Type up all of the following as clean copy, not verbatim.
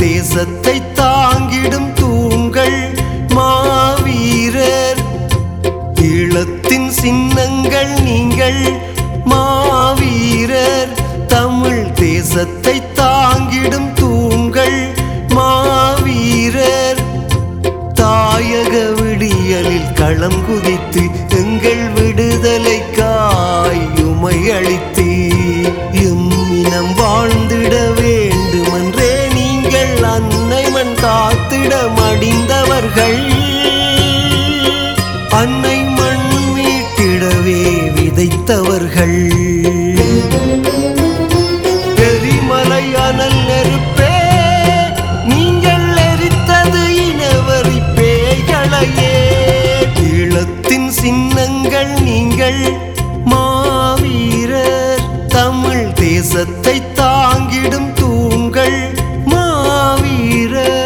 தேசத்தை தாங்கிடும் தூண்கள் மாவீரர். ஈழத்தின் சின்னங்கள் நீங்கள் மாவீரர். தமிழ் தேசத்தை தாங்கிடும் தூண்கள் மாவீரர். தாயக விடியலில் களம் குதித்து எங்கள் விடுதலைக்காய் உமை அளித்து எம்மினம் வாழ்ந்திட வேண்டுமென்றே நீங்கள் அன்னை மண் காத்திட மடிந்தவர்கள். அன்னை மண் மீட்டிடவே விதைத்தவர்கள். எரிமலை அனல் நெருப்பே நீங்கள் எரித்தது இனவரி பேய்களையே. ஈழத்தின் சின்னங்கள் நீங்கள் மாவீரர். தமிழ் தேசத்தை தாங்கிடும் தூண்கள் மாவீரர்.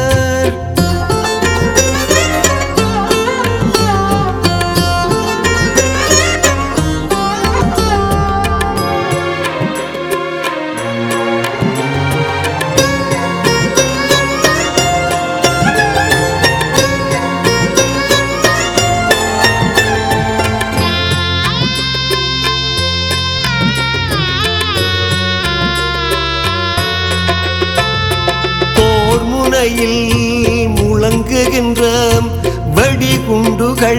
முழங்குகின்ற வெடிகுண்டுகள்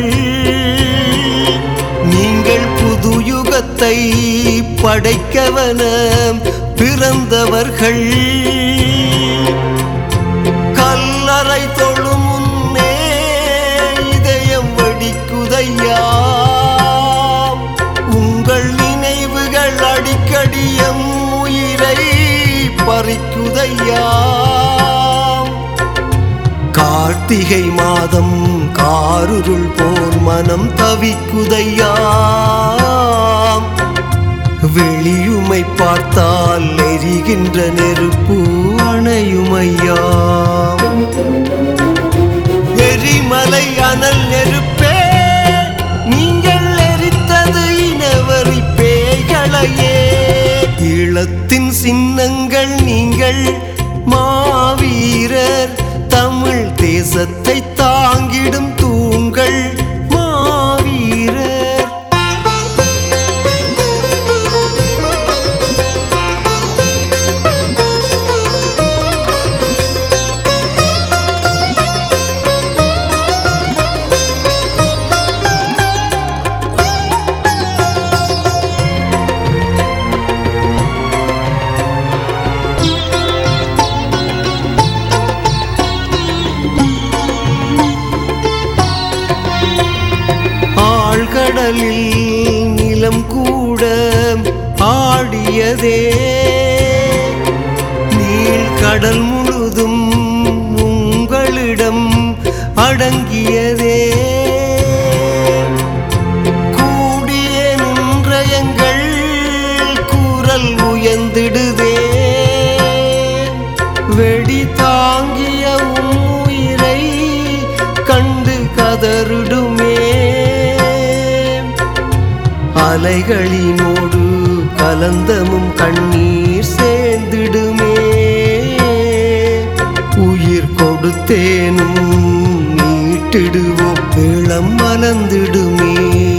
நீங்கள் புது யுகத்தை படைக்கவன பிறந்தவர்கள். கல்லறை தொழும் முன்னே இதயம் வெடிக்குதையா. உங்கள் நினைவுகள் அடிக்கடியும் உயிரை பறிக்குதையா. கார்த்திகை மாதம் காருருள் போல் மனம் தவிக்குதையா. வெளியுமை பார்த்தால் எரிகின்ற நெருப்பு அணையுமையா. எரிமலை அனல் நெருப்பே நீங்கள் எரித்தது இனவரி பேய்களையே. ஈழத்தின் சின்னங்கள் நீங்கள் மாவீரர். தமிழ் தேசத்தை தாங்கிடும் தூண்கள் மாவீரர். கடலில் நிலம் கூட ஆடியதே. நீள்கடல் முழுதும் உங்களிடம் அடங்கியதே. கூடிய நின்ற எங்கள் குரல் உயர்ந்திடுதே. வெடி தாங்கிய உயிரை கண்டு கதறிடுமே. அலைகளினோடு கலந்தமும் கண்ணீர் சேர்ந்திடுமே. உயிர் கொடுத்தேனும் மீட்டிடுவோம் இளம் மலர்ந்திடுமே.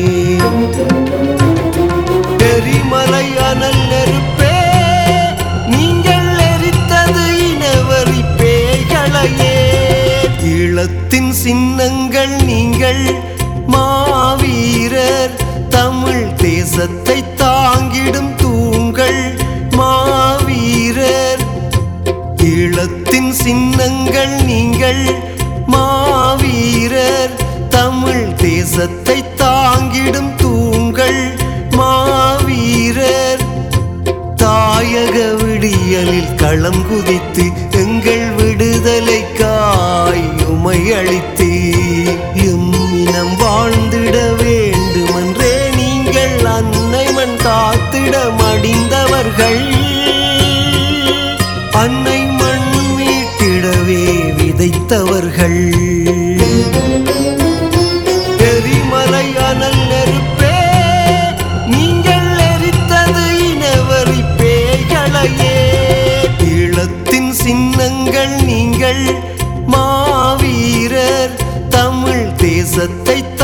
எரிமலை அனல் நெருப்பே நீங்கள் எரித்தது இனவரி பேய்களையே. ஈழத்தின் சின்னங்கள் நீங்கள் மாவீரர். தமிழ் தேசத்தை தாங்கிடும் தூண்கள் மாவீரர். ஈழத்தின் சின்னங்கள் நீங்கள் மாவீரர். தமிழ் தேசத்தை தாங்கிடும் தூண்கள் மாவீரர். தாயக விடியலில் களம் குதித்து எங்கள் விடுதலைக்காய் உமை அளித்து எம்மினம் வாழ்ந்திட வேண்டுமென்றே நீங்கள் அன்னை மண் காத்திட மடிந்தவர்கள். அன்னை மண் மீட்டிடவே விதைத்தவர்கள். எரிமலை அனல் நெருப்பே நீங்கள் எரித்தது இனவரி பேய்களையே. ஈழத்தின் சின்னங்கள் மாவீரர் தமிழ் தேசத்தை